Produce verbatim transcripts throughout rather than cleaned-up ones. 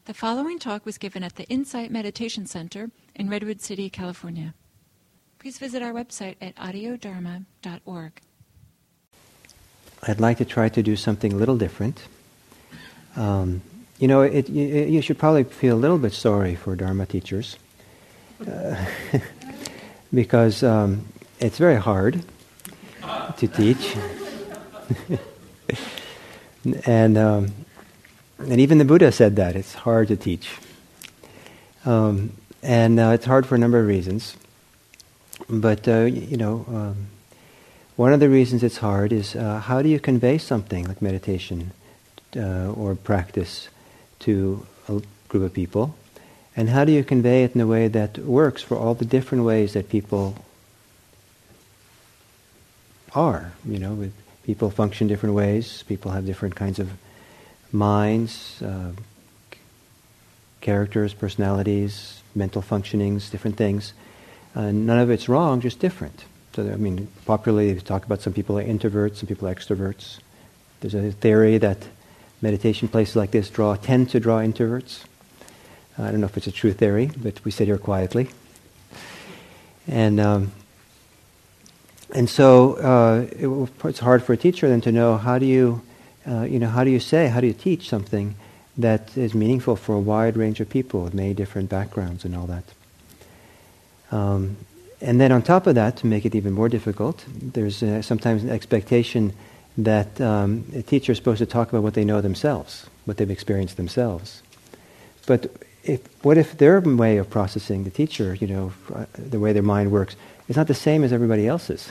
The following talk was given at the Insight Meditation Center in Redwood City, California. Please visit our website at audio dharma dot org. I'd like to try to do something a little different. Um, you know, it, you, you should probably feel a little bit sorry for Dharma teachers uh, because um, it's very hard to teach. and um, and even the Buddha said that, it's hard to teach. Um, and uh, it's hard for a number of reasons. But, uh, you know, um, one of the reasons it's hard is uh, how do you convey something like meditation uh, or practice to a group of people? And how do you convey it in a way that works for all the different ways that people are? You know, with people function different ways, people have different kinds of minds, uh, characters, personalities, mental functionings, different things. Uh, none of it's wrong, just different. So, I mean, popularly they talk about some people are introverts, some people are extroverts. There's a theory that meditation places like this draw tend to draw introverts. Uh, I don't know if it's a true theory, but we sit here quietly. And um, and so uh, it, it's hard for a teacher then to know how do you, uh, you know, how do you say, how do you teach something that is meaningful for a wide range of people with many different backgrounds and all that. Um, and then on top of that, to make it even more difficult, there's uh, sometimes an expectation that um, a teacher is supposed to talk about what they know themselves, what they've experienced themselves. But if, what if their way of processing, the teacher, you know, uh, the way their mind works, is not the same as everybody else's,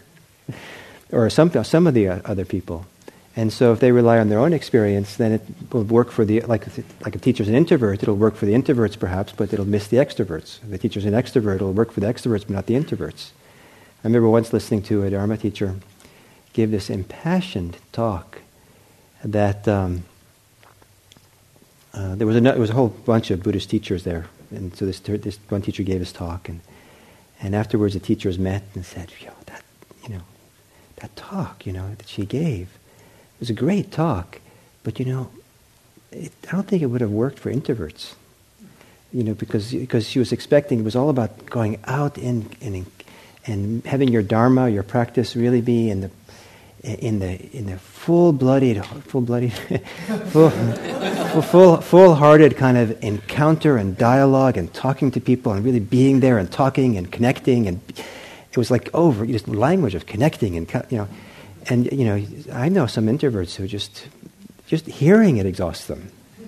or some some of the uh, other people. And so if they rely on their own experience, then it will work for the, like like a teacher's an introvert, it'll work for the introverts perhaps, but it'll miss the extroverts. If the teacher's an extrovert, it'll work for the extroverts, but not the introverts. I remember once listening to a Dharma teacher give this impassioned talk that um, uh, there was a there was a whole bunch of Buddhist teachers there, and so this this one teacher gave his talk, and and afterwards the teachers met and said, "Yo, that you know, that talk, you know, that she gave. It was a great talk, but you know, it, I don't think it would have worked for introverts. You know, because because she was expecting it was all about going out and and and having your dharma, your practice, really be in the in the in the full-blooded, full-blooded, full, full full-hearted kind of encounter and dialogue and talking to people and really being there and talking and connecting, and it was like over just language of connecting and you know. And, you know, I know some introverts who just, just hearing it exhausts them,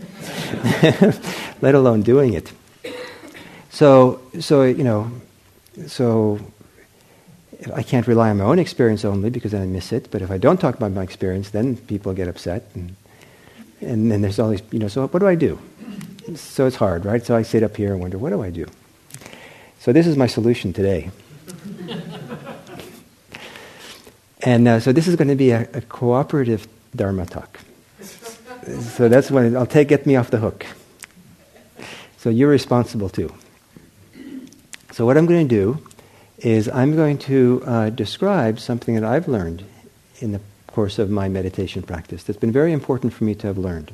let alone doing it. So, so, you know, so I can't rely on my own experience only because then I miss it. But if I don't talk about my experience, then people get upset. And, and then there's all these, you know, so what do I do? So it's hard, right? So I sit up here and wonder, what do I do? So this is my solution today. And uh, so this is going to be a, a cooperative Dharma talk. So that's when I'll take get me off the hook. So you're responsible too. So what I'm going to do is I'm going to uh, describe something that I've learned in the course of my meditation practice that's been very important for me to have learned.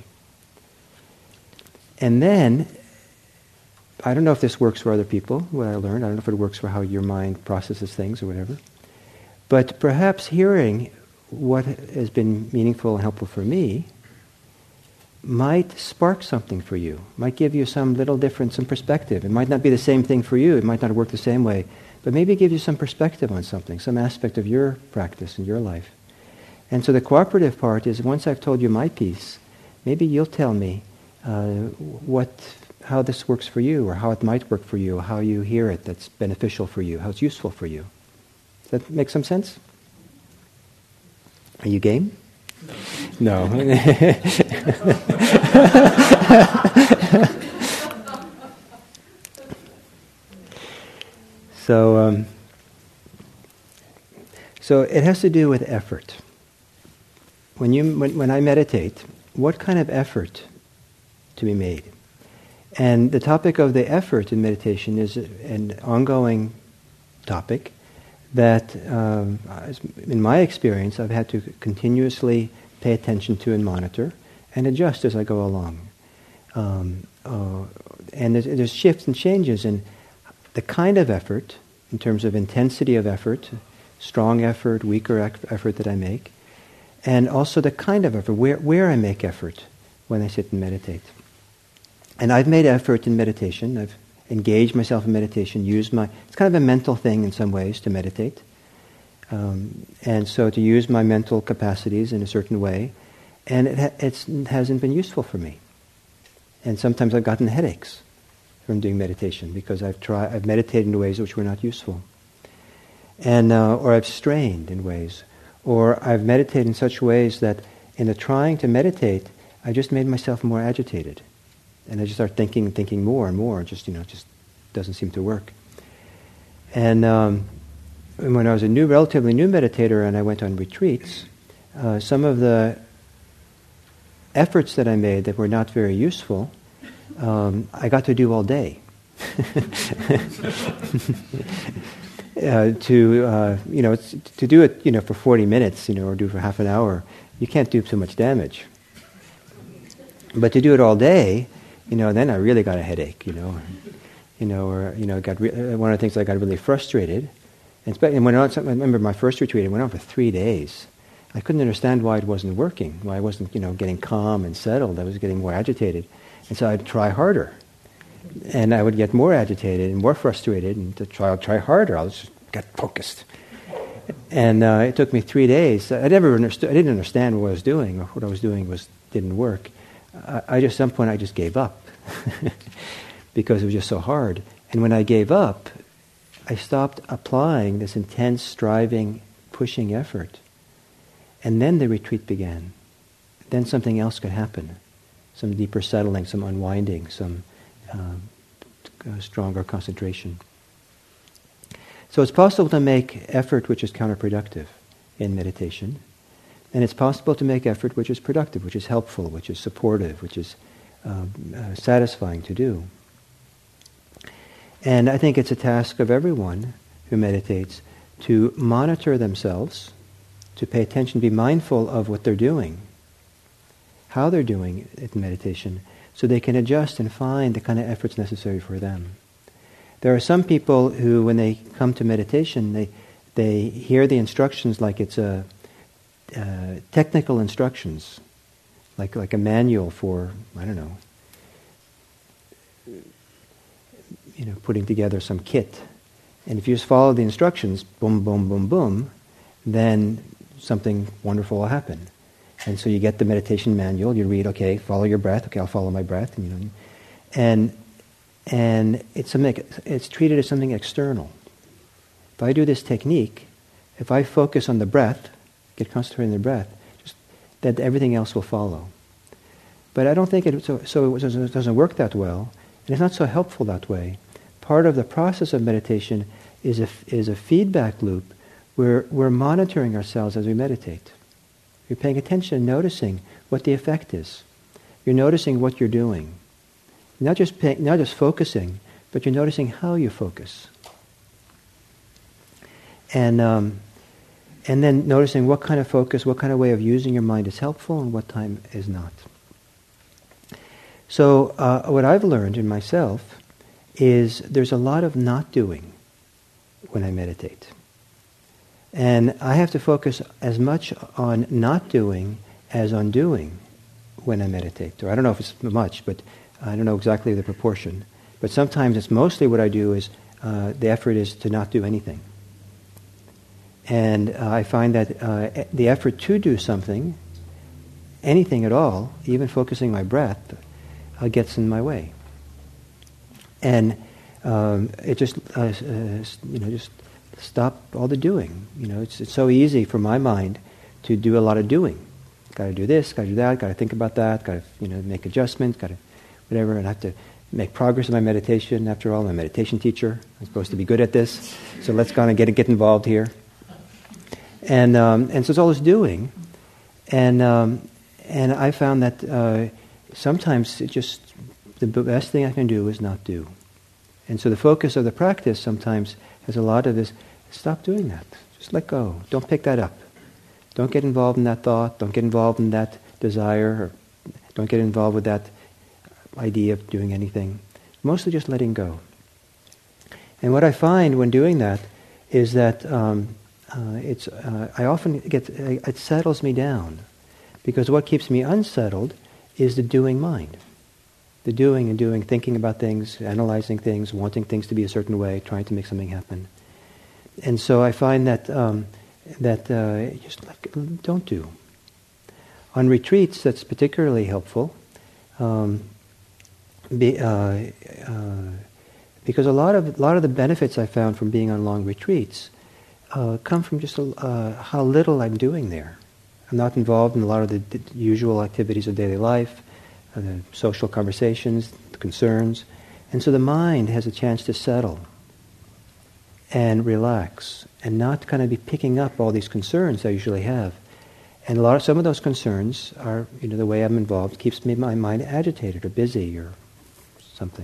And then, I don't know if this works for other people, what I learned. I don't know if it works for how your mind processes things or whatever. But perhaps hearing what has been meaningful and helpful for me might spark something for you, might give you some little difference in perspective. It might not be the same thing for you, it might not work the same way, but maybe it gives you some perspective on something, some aspect of your practice in your life. And so the cooperative part is once I've told you my piece, maybe you'll tell me uh, what, how this works for you, or how it might work for you, or how you hear it that's beneficial for you, how it's useful for you. Does that make some sense? Are you game? No. no. so, um, so it has to do with effort. When you, when, when I meditate, what kind of effort to be made? And the topic of the effort in meditation is an ongoing topic that, um, in my experience, I've had to continuously pay attention to and monitor and adjust as I go along. Um, uh, and there's, there's shifts and changes in the kind of effort, in terms of intensity of effort, strong effort, weaker effort that I make, and also the kind of effort, where, where I make effort when I sit and meditate. And I've made effort in meditation. I've engaged myself in meditation, used my, it's kind of a mental thing in some ways to meditate. Um, and so to use my mental capacities in a certain way, and it, ha- it's, it hasn't been useful for me. And sometimes I've gotten headaches from doing meditation because I've tried, I've meditated in ways which were not useful. And, uh, or I've strained in ways. Or I've meditated in such ways that in the trying to meditate, I just made myself more agitated. And I just start thinking and thinking more and more. Just, you know, it just doesn't seem to work. And um, when I was a new, relatively new meditator and I went on retreats, uh, some of the efforts that I made that were not very useful, um, I got to do all day. uh, to uh, you know, it's, to do it, you know, for forty minutes, you know, or do it for half an hour, you can't do too much damage. But to do it all day, you know, then I really got a headache, you know, you know, or you know, got re- one of the things I got really frustrated, and, spe- and went on. I remember my first retreat; it went on for three days. I couldn't understand why it wasn't working, why I wasn't, you know, getting calm and settled. I was getting more agitated. And so I'd try harder. And I would get more agitated and more frustrated, and to try, I'll try harder. I'll just get focused. And uh, it took me three days. I never understood, I didn't understand what I was doing, or what I was doing was didn't work. I, I just, at some point, I just gave up because it was just so hard. And when I gave up, I stopped applying this intense, striving, pushing effort. And then the retreat began. Then something else could happen. Some deeper settling, some unwinding, some um, stronger concentration. So it's possible to make effort which is counterproductive in meditation. And it's possible to make effort which is productive, which is helpful, which is supportive, which is uh, uh, satisfying to do. And I think it's a task of everyone who meditates to monitor themselves, to pay attention, be mindful of what they're doing, how they're doing it in meditation, so they can adjust and find the kind of efforts necessary for them. There are some people who, when they come to meditation, they they hear the instructions like it's a uh, technical instructions, like like a manual for, I don't know, you know, putting together some kit. And if you just follow the instructions, boom, boom, boom, boom, then something wonderful will happen. And so you get the meditation manual, you read, okay, follow your breath, okay, I'll follow my breath, and you know, and and it's something, it's treated as something external. If I do this technique, if I focus on the breath, get concentrated on the breath, just that everything else will follow. But I don't think it so, so it doesn't, it doesn't work that well, and it's not so helpful that way. Part of the process of meditation is a is a feedback loop. We're, we're monitoring ourselves as we meditate. You're paying attention, noticing what the effect is. You're noticing what you're doing. Not just pay, not just focusing, but you're noticing how you focus. And um, and then noticing what kind of focus, what kind of way of using your mind is helpful and what time is not. So uh, what I've learned in myself is there's a lot of not doing when I meditate. And I have to focus as much on not doing as on doing when I meditate. Or I don't know if it's much, but I don't know exactly the proportion. But sometimes it's mostly what I do is uh, the effort is to not do anything. And uh, I find that uh, the effort to do something, anything at all, even focusing my breath, uh, gets in my way. And um, it just, uh, uh, you know, just stop all the doing. You know, it's it's so easy for my mind to do a lot of doing. Got to do this, got to do that, got to think about that, got to, you know, make adjustments, got to whatever, and I have to make progress in my meditation. After all, I'm a meditation teacher. I'm supposed to be good at this, so let's kind of get get involved here. And um, and so it's all this doing, and um, and I found that uh, sometimes it just the best thing I can do is not do. And so the focus of the practice sometimes has a lot of this, stop doing that. Just let go. Don't pick that up. Don't get involved in that thought. Don't get involved in that desire. Or don't get involved with that idea of doing anything. Mostly just letting go. And what I find when doing that is that um, uh, it's uh, I often get it settles me down, because what keeps me unsettled is the doing mind. The doing and doing, thinking about things, analyzing things, wanting things to be a certain way, trying to make something happen. And so I find that um, that uh, just like don't do. On retreats, that's particularly helpful, um, be, uh, uh, because a lot of a lot of the benefits I found from being on long retreats uh, come from just uh, how little I'm doing there. I'm not involved in a lot of the, the usual activities of daily life, uh, the social conversations, the concerns, and so the mind has a chance to settle and relax, and not kind of be picking up all these concerns I usually have. And a lot of some of those concerns are, you know, the way I'm involved keeps me my mind agitated or busy or something.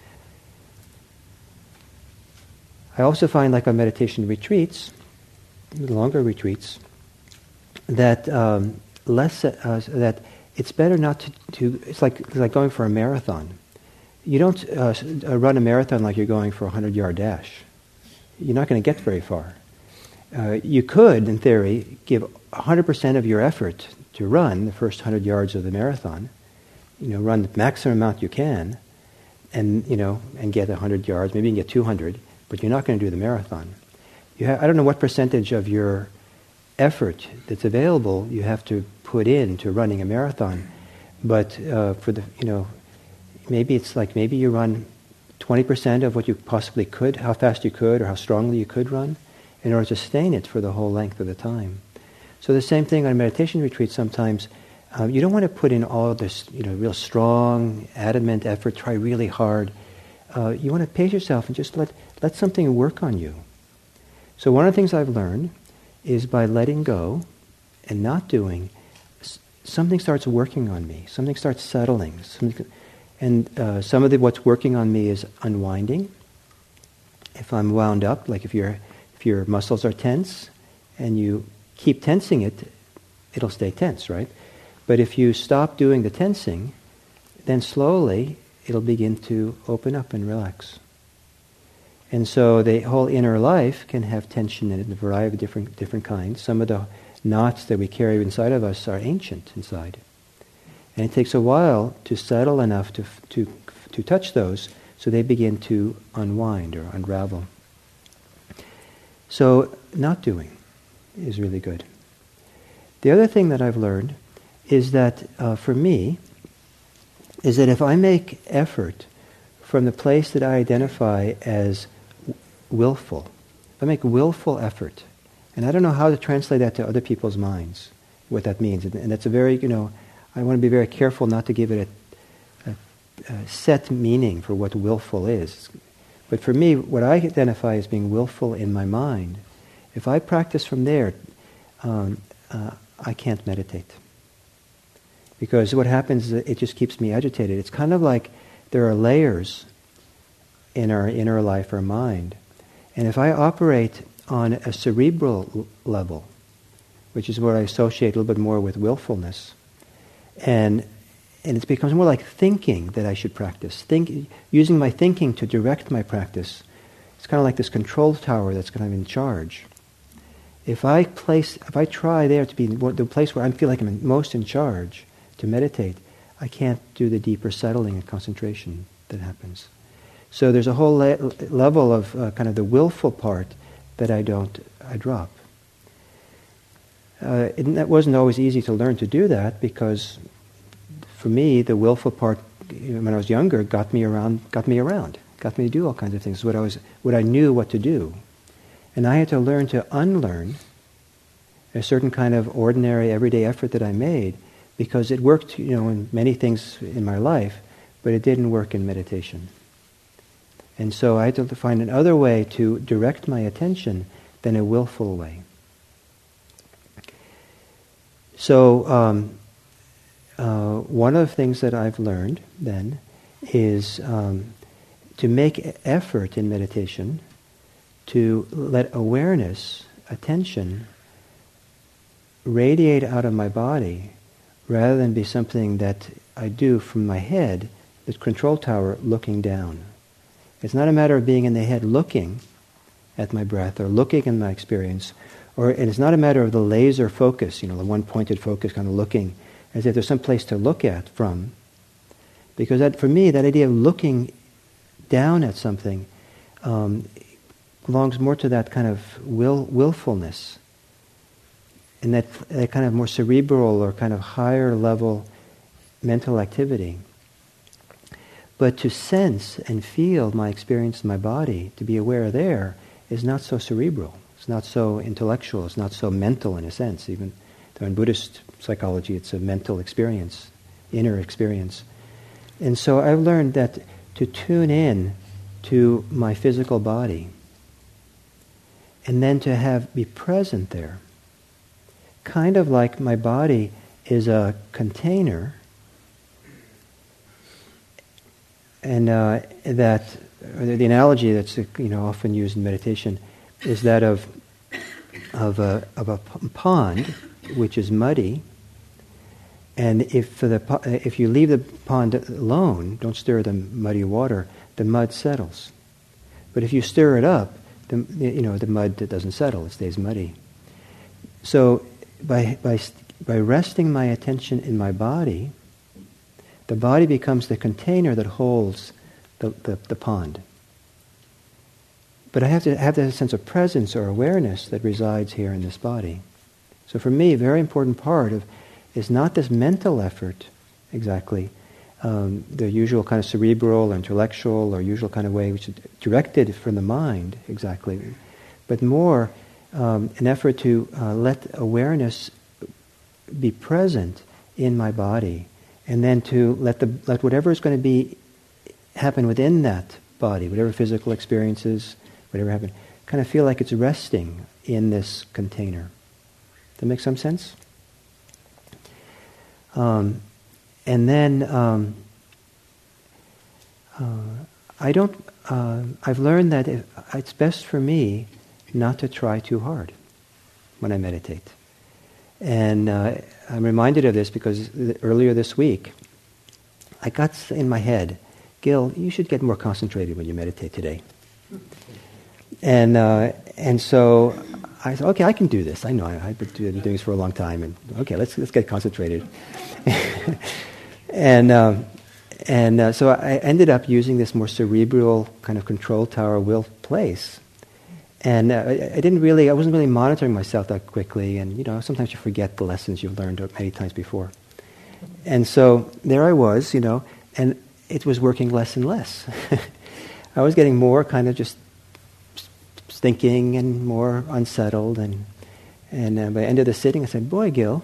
I also find, like on meditation retreats, longer retreats, that um, less uh, that it's better not to, to. It's like it's like going for a marathon. You don't uh, run a marathon like you're going for a hundred-yard dash. You're not going to get very far. Uh, you could, in theory, give one hundred percent of your effort to run the first one hundred yards of the marathon. You know, run the maximum amount you can, and you know, and get one hundred yards. Maybe you can get two hundred, but you're not going to do the marathon. You ha- I don't know what percentage of your effort that's available you have to put into running a marathon, but uh, for the, you know, maybe it's like maybe you run twenty percent of what you possibly could, how fast you could, or how strongly you could run, in order to sustain it for the whole length of the time. So the same thing on meditation retreats. Sometimes um, you don't want to put in all this, you know, real strong, adamant effort, try really hard. Uh, you want to pace yourself and just let let something work on you. So one of the things I've learned is by letting go and not doing, something starts working on me. Something starts settling. Something, and uh, some of the, what's working on me is unwinding. If I'm wound up, like if you're If your muscles are tense and you keep tensing it, it'll stay tense, right? But if you stop doing the tensing, then slowly it'll begin to open up and relax. And so the whole inner life can have tension in it, a variety of different different kinds. Some of the knots that we carry inside of us are ancient inside. And it takes a while to settle enough to to to touch those so they begin to unwind or unravel. So not doing is really good. The other thing that I've learned is that uh, for me, is that if I make effort from the place that I identify as willful, if I make willful effort, and I don't know how to translate that to other people's minds, what that means, and that's a very, you know, I want to be very careful not to give it a, a, a set meaning for what willful is. But for me, what I identify as being willful in my mind, if I practice from there, um, uh, I can't meditate. Because what happens is it just keeps me agitated. It's kind of like there are layers in our inner life, our mind. And if I operate on a cerebral l- level, which is where I associate a little bit more with willfulness, and And it becomes more like thinking that I should practice. Think, using my thinking to direct my practice. It's kind of like this control tower that's kind of in charge. If I place, if I try there to be the place where I feel like I'm most in charge to meditate, I can't do the deeper settling and concentration that happens. So there's a whole le- level of uh, kind of the willful part that I don't, I drop. Uh, it, it wasn't always easy to learn to do that because, for me, the willful part, when I was younger, got me around, got me around, got me to do all kinds of things. What I was, what I knew what to do, and I had to learn to unlearn a certain kind of ordinary, everyday effort that I made, because it worked, you know, in many things in my life, but it didn't work in meditation. And so I had to find another way to direct my attention than a willful way. So. Um, Uh, one of the things that I've learned then is um, to make effort in meditation to let awareness, attention, radiate out of my body rather than be something that I do from my head this control tower looking down. It's not a matter of being in the head looking at my breath or looking at my experience, or and it's not a matter of the laser focus, you know, the one pointed focus kind of looking as if there's some place to look at from. Because that, for me, that idea of looking down at something um, belongs more to that kind of will willfulness, and that, that kind of more cerebral or kind of higher level mental activity. But to sense and feel my experience in my body, to be aware there, is not so cerebral. It's not so intellectual. It's not so mental in a sense. Even though in Buddhist psychology it's a mental experience, inner experience. And so I've learned that to tune in to my physical body and then to have be present there, kind of like my body is a container, and uh, that or the analogy that's you know often used in meditation is that of of a of a pond which is muddy, and if the if you leave the pond alone, don't stir the muddy water, the mud settles. But if you stir it up, the you know the mud doesn't settle; it stays muddy. So by by by resting my attention in my body, the body becomes the container that holds the, the, the pond. But I have to have that sense of presence or awareness that resides here in this body. So for me, a very important part of is not this mental effort exactly, um, the usual kind of cerebral or intellectual or usual kind of way which is directed from the mind exactly, but more um, an effort to uh, let awareness be present in my body, and then to let the let whatever is going to be happen within that body, whatever physical experiences, whatever happen, kind of feel like it's resting in this container. Does that make some sense? Um, and then um, uh, I don't. Uh, I've learned that if, it's best for me not to try too hard when I meditate. And uh, I'm reminded of this because earlier this week, I got in my head, Gil, you should get more concentrated when you meditate today. And uh, and so I thought, okay, I can do this. I know I, I've been doing this for a long time, and okay, let's let's get concentrated. and um, and uh, so I ended up using this more cerebral kind of control tower will place. And uh, I, I didn't really, I wasn't really monitoring myself that quickly, and you know, sometimes you forget the lessons you've learned many times before. And so there I was, you know, and it was working less and less. I was getting more kind of just thinking and more unsettled, and and uh, by the end of the sitting, I said, "Boy, Gil,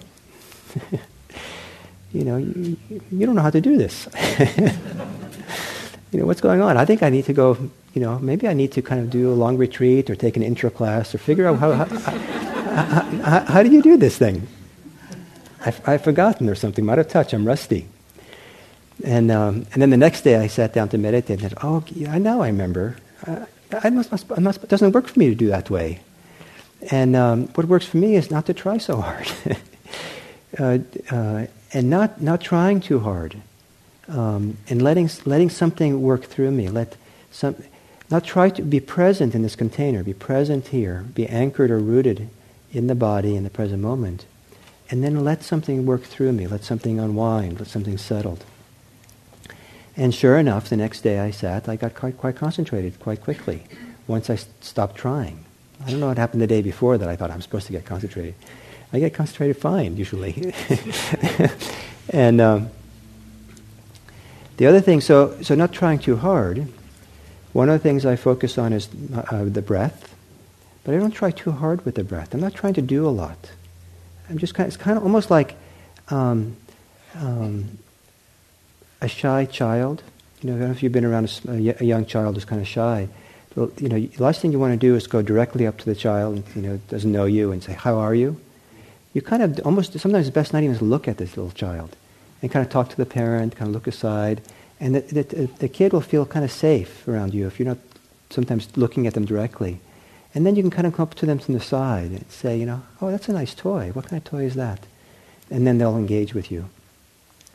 you know, you, you don't know how to do this. You know, what's going on? I think I need to go." You know, maybe I need to kind of do a long retreat or take an intro class or figure out how how, how, how, how do you do this thing? I've, I've forgotten or something. I'm out of touch. I'm rusty. And um, and then the next day I sat down to meditate and said, oh, yeah, now I remember. Uh, I must, must, I must, it doesn't work for me to do that way. And um, what works for me is not to try so hard. uh, uh, and not not trying too hard. Um, and letting letting something work through me. Let some... Not try to be present in this container, be present here, be anchored or rooted in the body in the present moment, and then let something work through me, let something unwind, let something settle. And sure enough, the next day I sat, I got quite, quite concentrated quite quickly, once I s- stopped trying. I don't know what happened the day before that I thought I'm supposed to get concentrated. I get concentrated fine, usually. and um, the other thing, so so not trying too hard. One of the things I focus on is uh, the breath, but I don't try too hard with the breath. I'm not trying to do a lot. I'm just kind of, it's kind of almost like um, um, a shy child. You know, I don't know if you've been around a, a young child who's kind of shy. But, you know, the last thing you want to do is go directly up to the child, and, you know, doesn't know you, and say, "How are you?" You kind of almost sometimes it's best not even to look at this little child, and kind of talk to the parent, kind of look aside. And the, the, the kid will feel kind of safe around you if you're not sometimes looking at them directly. And then you can kind of come up to them from the side and say, you know, "Oh, that's a nice toy. What kind of toy is that?" And then they'll engage with you.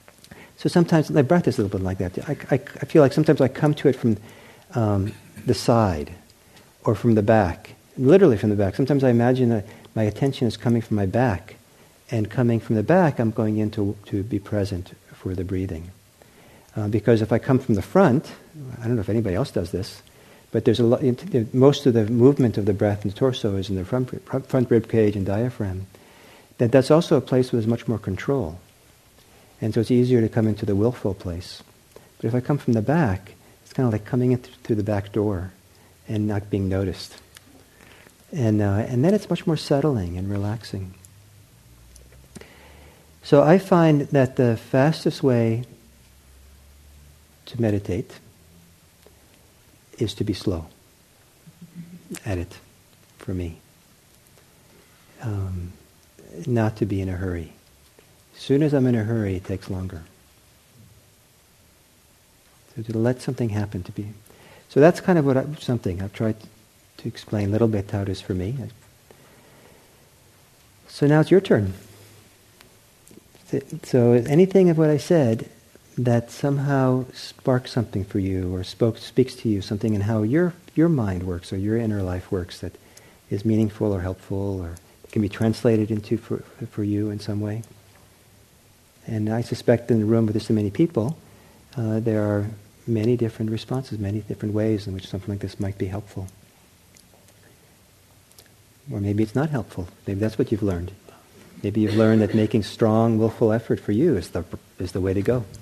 So sometimes my breath is a little bit like that. I, I, I feel like sometimes I come to it from um, the side or from the back, literally from the back. Sometimes I imagine that my attention is coming from my back, and coming from the back, I'm going in to, to be present for the breathing. Uh, because if I come from the front, I don't know if anybody else does this, but there's a lot. Most of the movement of the breath in the torso is in the front, front rib cage and diaphragm. That that's also a place where there's much more control, and so it's easier to come into the willful place. But if I come from the back, it's kind of like coming in th- through the back door and not being noticed, and uh, and then it's much more settling and relaxing. So I find that the fastest way to meditate is to be slow at it, for me. Um, not to be in a hurry. As soon as I'm in a hurry, it takes longer. So to let something happen, to be... So that's kind of what I, something I've tried to explain a little bit how it is for me. So now it's your turn. So anything of what I said that somehow sparks something for you or spoke, speaks to you, something in how your your mind works or your inner life works that is meaningful or helpful or can be translated into for, for you in some way. And I suspect in the room with this many people, uh, there are many different responses, many different ways in which something like this might be helpful. Or maybe it's not helpful. Maybe that's what you've learned. Maybe you've learned that making strong, willful effort for you is the is the way to go.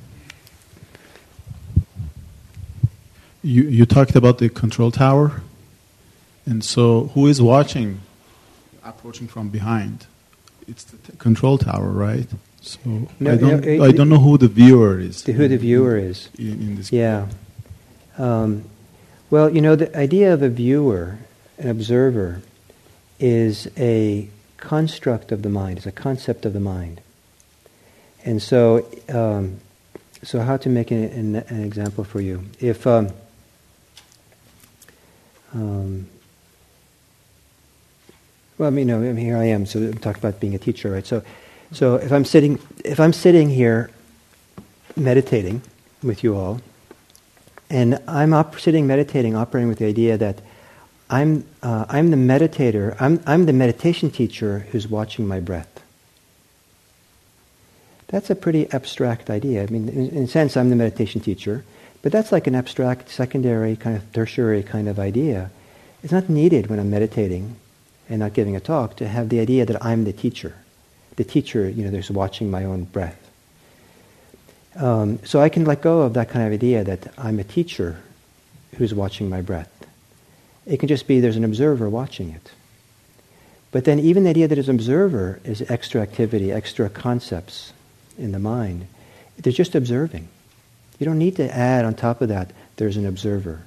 You you talked about the control tower, and so who is watching, approaching from behind? It's the t- control tower, right? So no, I don't no, it, I don't know who the viewer is. The, who the viewer is. In, in this yeah. Um, well, you know, the idea of a viewer, an observer, is a construct of the mind, is a concept of the mind. And so, um, so how to make an, an, an example for you? If um, um, well, I mean, you know, I mean, here I am. So I'm talking about being a teacher, right? So, so if I'm sitting, if I'm sitting here, meditating with you all, and I'm op- sitting meditating, operating with the idea that I'm uh, I'm the meditator. I'm I'm the meditation teacher who's watching my breath. That's a pretty abstract idea. I mean, in, in a sense, I'm the meditation teacher, but that's like an abstract, secondary, kind of tertiary kind of idea. It's not needed when I'm meditating and not giving a talk to have the idea that I'm the teacher. The teacher, you know, there's watching my own breath. Um, so I can let go of that kind of idea that I'm a teacher who's watching my breath. It can just be there's an observer watching it. But then even the idea that there's an observer is extra activity, extra concepts in the mind. They're just observing. You don't need to add on top of that, there's an observer.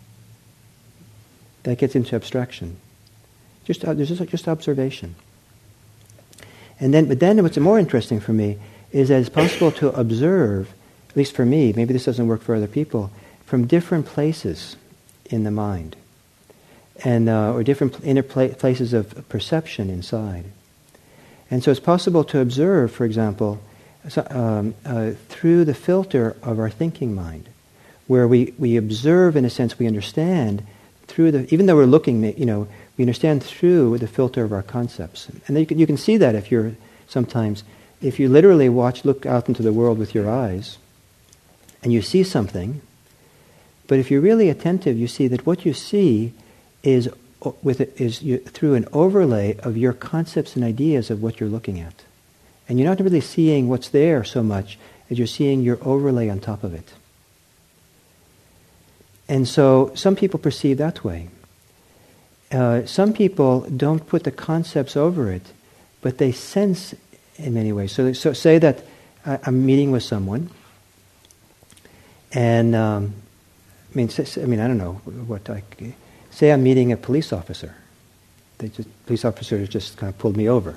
That gets into abstraction. Just uh, there's just, just observation. And then, but then what's more interesting for me is that it's possible to observe, at least for me, maybe this doesn't work for other people, from different places in the mind. And uh, or different inner pla- places of perception inside. And so it's possible to observe, for example, so, um, uh, through the filter of our thinking mind, where we, we observe, in a sense, we understand through the, even though we're looking, you know, we understand through the filter of our concepts. And you can, you can see that if you're sometimes, if you literally watch, look out into the world with your eyes, and you see something, but if you're really attentive, you see that what you see is with it, is you, through an overlay of your concepts and ideas of what you're looking at. And you're not really seeing what's there so much as you're seeing your overlay on top of it. And so some people perceive that way. Uh, some people don't put the concepts over it, but they sense in many ways. So, so say that I, I'm meeting with someone, and um, I mean, I mean, I don't know what I. Say I'm meeting a police officer. The police officer just kind of pulled me over.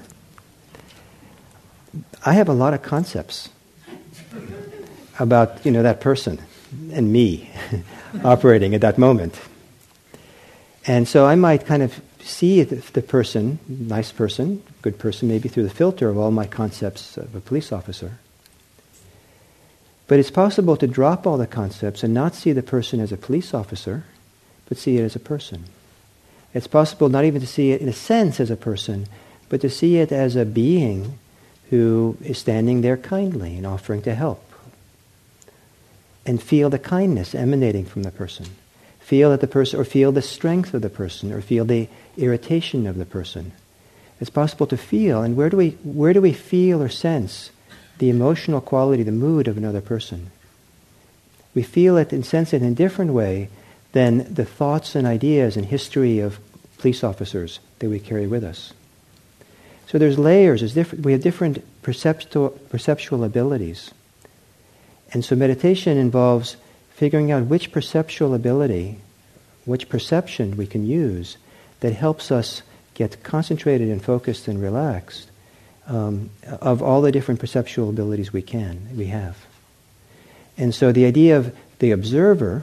I have a lot of concepts about, you know, that person and me operating at that moment. And so I might kind of see the, the person, nice person, good person, maybe through the filter of all my concepts of a police officer. But it's possible to drop all the concepts and not see the person as a police officer, but see it as a person. It's possible not even to see it in a sense as a person, but to see it as a being who is standing there kindly and offering to help. And feel the kindness emanating from the person. Feel that the person, or feel the strength of the person, or feel the irritation of the person. It's possible to feel, and where do we where do we feel or sense the emotional quality, the mood of another person? We feel it and sense it in a different way than the thoughts and ideas and history of police officers that we carry with us. So there's layers, there's different, we have different perceptual, perceptual abilities. And so meditation involves figuring out which perceptual ability, which perception we can use that helps us get concentrated and focused and relaxed um, of all the different perceptual abilities we can, we have. And so the idea of the observer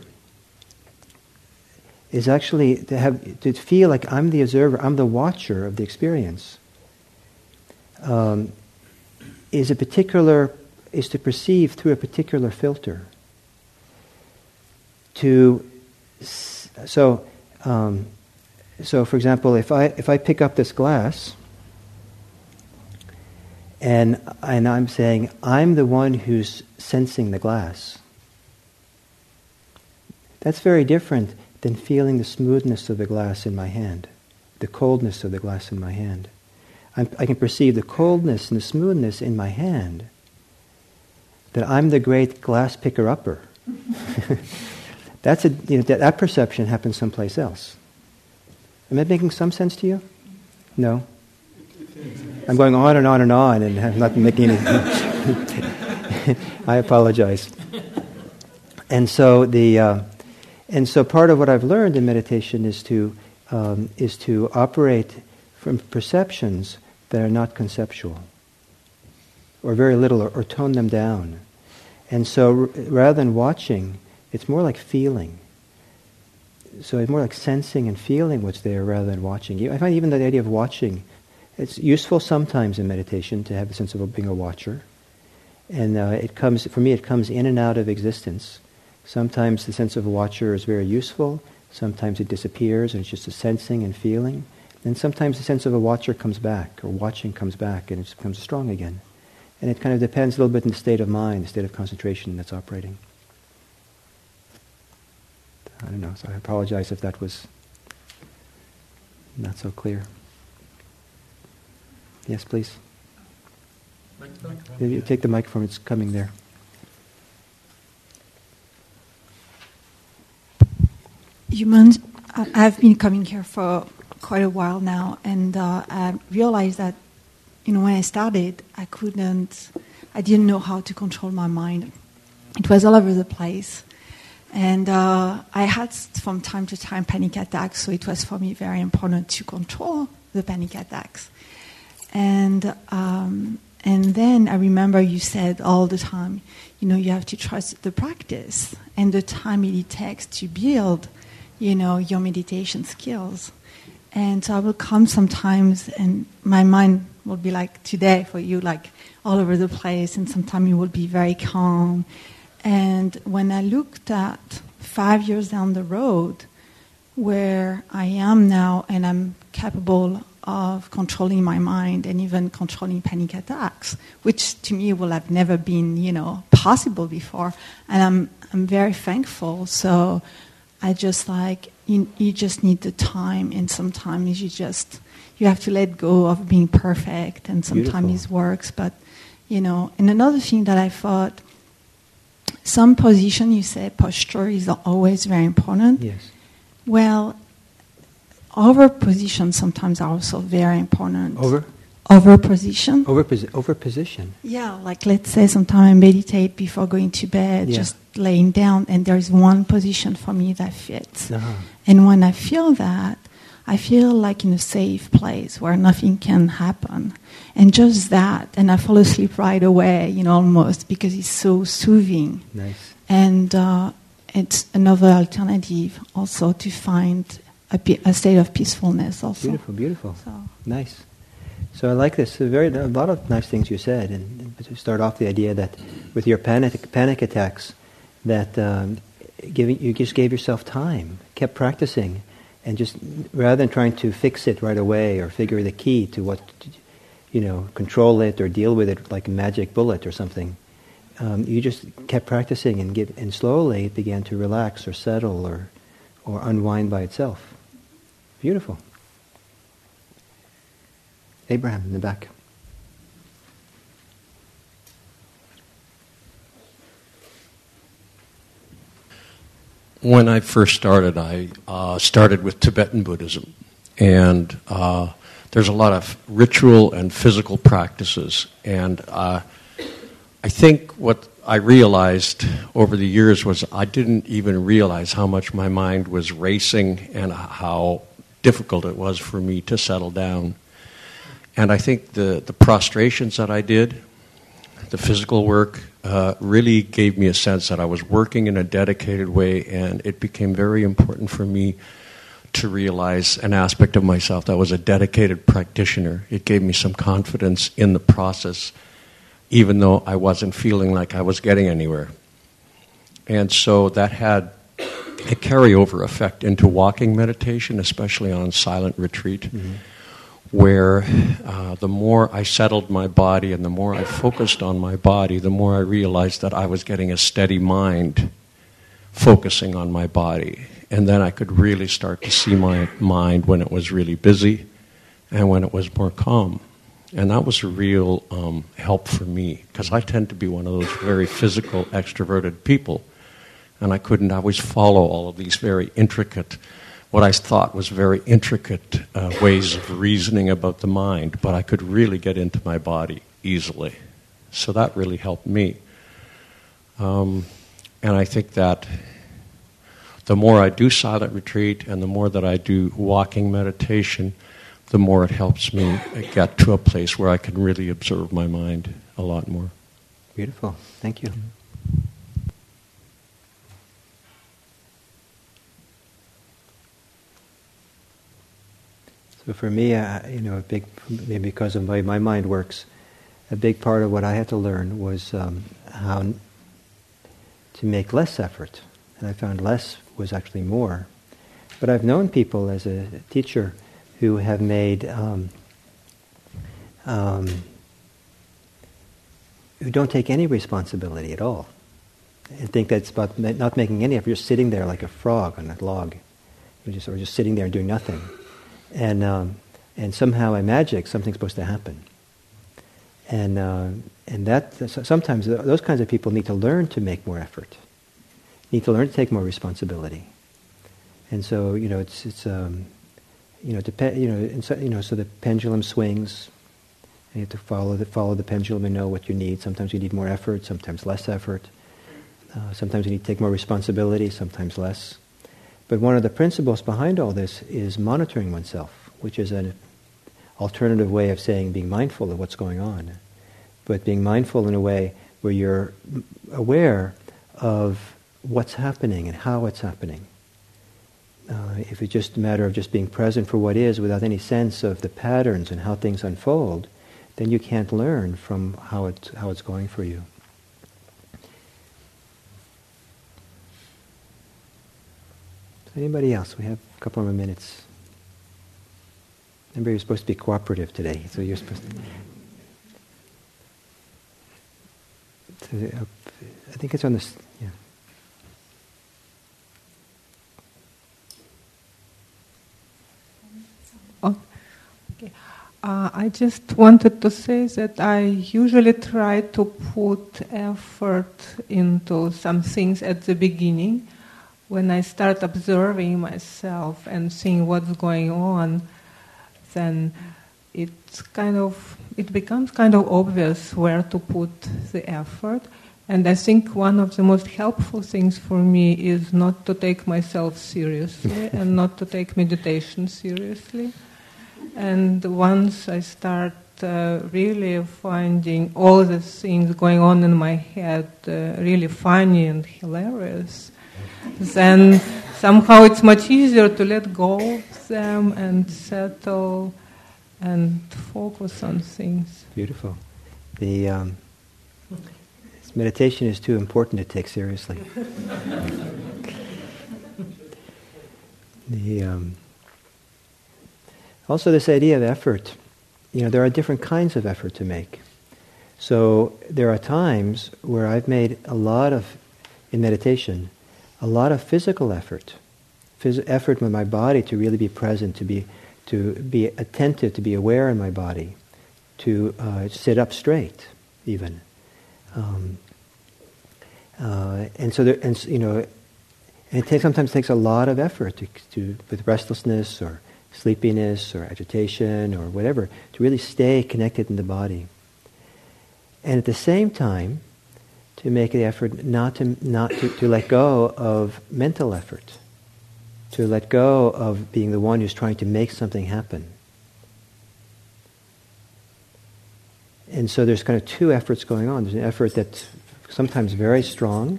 is actually to have to feel like I'm the observer, I'm the watcher of the experience. Um, is a particular is to perceive through a particular filter. To so um, so for example, if I if I pick up this glass and and I'm saying I'm the one who's sensing the glass, that's very different than feeling the smoothness of the glass in my hand, the coldness of the glass in my hand. I'm, I can perceive the coldness and the smoothness in my hand, that I'm the great glass picker-upper. That's a, you know, that, that perception happens someplace else. Am I making some sense to you? No? I'm going on and on and on and I'm not making any... I apologize. And so the... Uh, And so part of what I've learned in meditation is to um, is to operate from perceptions that are not conceptual, or very little, or, or tone them down. And so r- rather than watching, it's more like feeling. So it's more like sensing and feeling what's there rather than watching. I find even the idea of watching, it's useful sometimes in meditation to have a sense of being a watcher. And uh, it comes, for me, it comes in and out of existence. Sometimes the sense of a watcher is very useful, sometimes it disappears and it's just a sensing and feeling, and sometimes the sense of a watcher comes back, or watching comes back, and it becomes strong again. And it kind of depends a little bit on the state of mind, the state of concentration that's operating. I don't know, so I apologize if that was not so clear. Yes, please. You take the microphone, it's coming there. You meant, I've been coming here for quite a while now, and uh, I realized that, you know, when I started, I couldn't, I didn't know how to control my mind. It was all over the place, and uh, I had from time to time panic attacks. So it was for me very important to control the panic attacks. And um, and then I remember you said all the time, you know, you have to trust the practice and the time it takes to build, you know, your meditation skills. And so I will come sometimes and my mind will be like today for you, like all over the place, and sometimes it will be very calm. And when I looked at five years down the road where I am now and I'm capable of controlling my mind and even controlling panic attacks, which to me will have never been, you know, possible before. And I'm I'm very thankful. So I just like, you, you just need the time, and sometimes you just, you have to let go of being perfect, and sometimes it works. But, you know, and another thing that I thought, some position, you say posture is always very important. Yes. Well, over positions sometimes are also very important. Over? Over position. Over, posi- over position. Yeah, like let's say sometimes I meditate before going to bed, Yeah. just laying down, and there is one position for me that fits. Uh-huh. And when I feel that, I feel like in a safe place where nothing can happen. And just that, and I fall asleep right away, you know, almost, because it's so soothing. Nice. And uh, it's another alternative also to find a, pe- a state of peacefulness also. Beautiful, beautiful. So. Nice. So I like this. A, very, a lot of nice things you said. And, and to start off the idea that with your panic, panic attacks, that um, giving, you just gave yourself time, kept practicing, and just rather than trying to fix it right away or figure the key to what, you know, control it or deal with it like a magic bullet or something, um, you just kept practicing and get, and slowly it began to relax or settle or or unwind by itself. Beautiful. Abraham in the back. When I first started, I uh, started with Tibetan Buddhism. And uh, there's a lot of ritual and physical practices. And uh, I think what I realized over the years was I didn't even realize how much my mind was racing and how difficult it was for me to settle down. And I think the, the prostrations that I did, the physical work, uh, really gave me a sense that I was working in a dedicated way, and it became very important for me to realize an aspect of myself that was a dedicated practitioner. It gave me some confidence in the process, even though I wasn't feeling like I was getting anywhere. And so that had a carryover effect into walking meditation, especially on silent retreat, mm-hmm. where uh, the more I settled my body and the more I focused on my body, the more I realized that I was getting a steady mind focusing on my body. And then I could really start to see my mind when it was really busy and when it was more calm. And that was a real um, help for me, because I tend to be one of those very physical, extroverted people. And I couldn't always follow all of these very intricate, what I thought was very intricate uh, ways of reasoning about the mind, but I could really get into my body easily. So that really helped me. Um, and I think that the more I do silent retreat and the more that I do walking meditation, the more it helps me get to a place where I can really observe my mind a lot more. Beautiful. Thank you. So for me, uh, you know, a big, maybe because of the way my mind works, a big part of what I had to learn was um, how n- to make less effort. And I found less was actually more. But I've known people as a teacher who have made, um, um, who don't take any responsibility at all. And think that it's about not making any effort, just sitting there like a frog on a log. You're just, or just sitting there and doing nothing. And um, and somehow by magic, something's supposed to happen. And uh, and that sometimes those kinds of people need to learn to make more effort, need to learn to take more responsibility. And so you know it's it's um, you know dep- you know so, you know so the pendulum swings. And you have to follow the follow the pendulum and know what you need. Sometimes you need more effort, sometimes less effort. Uh, sometimes you need to take more responsibility, sometimes less. But one of the principles behind all this is monitoring oneself, which is an alternative way of saying being mindful of what's going on. But being mindful in a way where you're aware of what's happening and how it's happening. Uh, if it's just a matter of just being present for what is without any sense of the patterns and how things unfold, then you can't learn from how it's, how it's going for you. Anybody else? We have a couple more minutes. Remember, you're supposed to be cooperative today, so you're supposed to... to uh, I think it's on this... Yeah. Oh, okay. Uh, I just wanted to say that I usually try to put effort into some things at the beginning. When I start observing myself and seeing what's going on, then it's kind of it becomes kind of obvious where to put the effort. And I think one of the most helpful things for me is not to take myself seriously and not to take meditation seriously. And once I start uh, really finding all the things going on in my head uh, really funny and hilarious, then somehow it's much easier to let go of them and settle and focus on things. Beautiful. The um, meditation is too important to take seriously. the um, also this idea of effort. You know, there are different kinds of effort to make. So there are times where I've made a lot of, in meditation, a lot of physical effort, Phys- effort with my body to really be present, to be to be attentive, to be aware in my body, to uh, sit up straight, even, um, uh, and so there, and you know, and it takes, sometimes takes a lot of effort to, to with restlessness or sleepiness or agitation or whatever to really stay connected in the body, and at the same time, to make the effort not to not to, to let go of mental effort. To let go of being the one who's trying to make something happen. And so there's kind of two efforts going on. There's an effort that's sometimes very strong,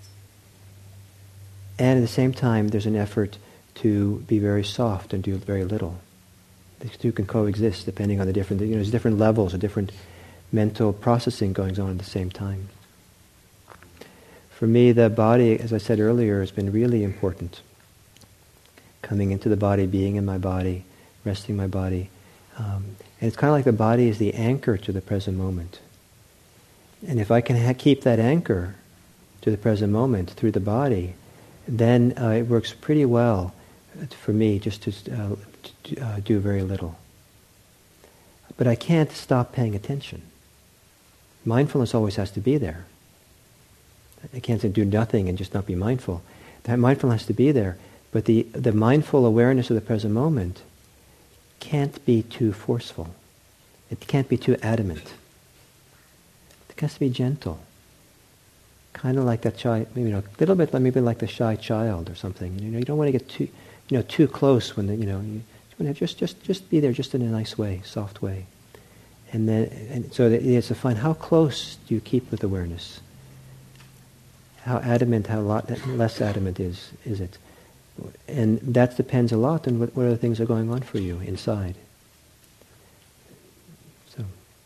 and at the same time there's an effort to be very soft and do very little. These two can coexist depending on the different, you know, there's different levels of different mental processing going on at the same time. For me, the body, as I said earlier, has been really important. Coming into the body, being in my body, resting my body. Um, and it's kind of like the body is the anchor to the present moment. And if I can ha- keep that anchor to the present moment through the body, then uh, it works pretty well for me just to, uh, to uh, do very little. But I can't stop paying attention. Mindfulness always has to be there. I can't say do nothing and just not be mindful. That mindfulness has to be there. But the, the mindful awareness of the present moment can't be too forceful. It can't be too adamant. It has to be gentle. Kind of like that shy, maybe, you know, a little bit maybe like the shy child or something. You know, you don't want to get too, you know, too close when the, you know, you want to just just just be there, just in a nice way, soft way. And then, and so that it's to find how close do you keep with awareness. How adamant, how lot less adamant is is it? And that depends a lot on what, what other things are going on for you inside. So,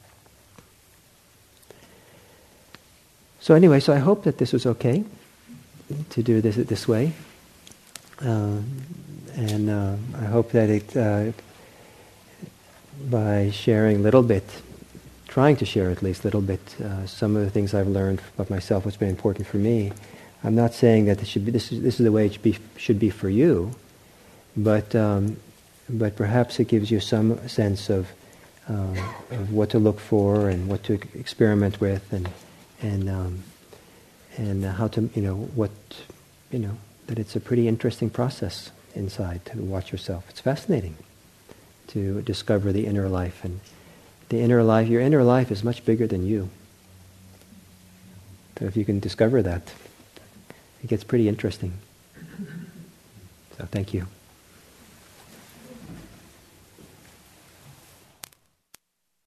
so anyway, so I hope that this was okay to do this this way, uh, and uh, I hope that it, uh, by sharing a little bit, trying to share at least a little bit, uh, some of the things I've learned about myself, what's been important for me. I'm not saying that this should be this is this is the way it should be should be for you, but um, but perhaps it gives you some sense of um, of what to look for and what to experiment with, and and um, and how to, you know, what, you know, that it's a pretty interesting process inside to watch yourself. It's fascinating to discover the inner life, and the inner life. Your inner life is much bigger than you. So if you can discover that, it gets pretty interesting. So thank you.